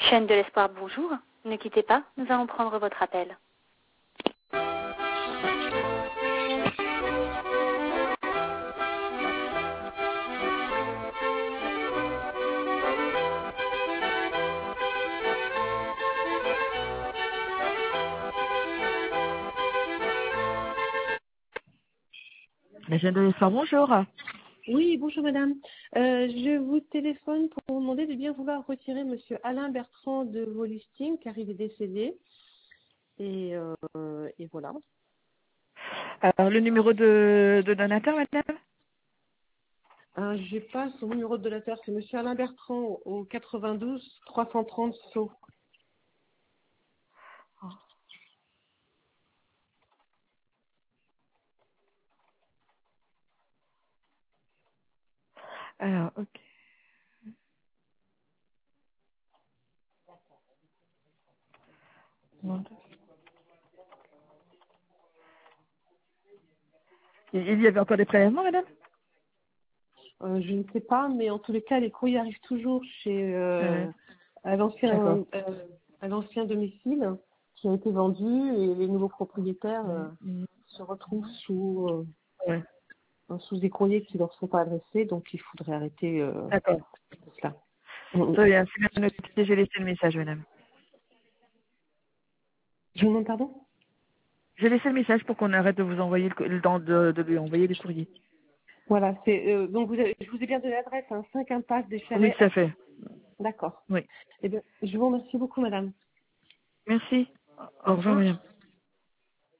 Chaîne de l'espoir, bonjour. Ne quittez pas, nous allons prendre votre appel. La chaîne de l'espoir, bonjour. Oui, bonjour madame. Je vous téléphone pour vous demander de bien vouloir retirer monsieur Alain Bertrand de vos listings car il est décédé. Et voilà. Alors, le numéro de donateur, madame? J'ai pas son numéro de donateur, c'est monsieur Alain Bertrand au 92 330 Sceaux. Alors, ok. Il y avait encore des prélèvements, madame? Je ne sais pas, mais en tous les cas, les courriers arrivent toujours chez à D'accord. l'ancien domicile qui a été vendu et les nouveaux propriétaires se retrouvent Ouais. sous des courriers qui ne leur sont pas adressés, donc il faudrait arrêter D'accord. cela. Très bien, c'est bien noté, j'ai laissé le message, madame. Je vous demande pardon? J'ai laissé le message pour qu'on arrête de vous envoyer de lui envoyer des courriers. Voilà, donc je vous ai bien donné l'adresse, 5 impasse des Oui, Chalets. tout à fait. D'accord. Oui. Eh bien, je vous remercie beaucoup, madame. Merci. Au Au revoir, revoir. madame.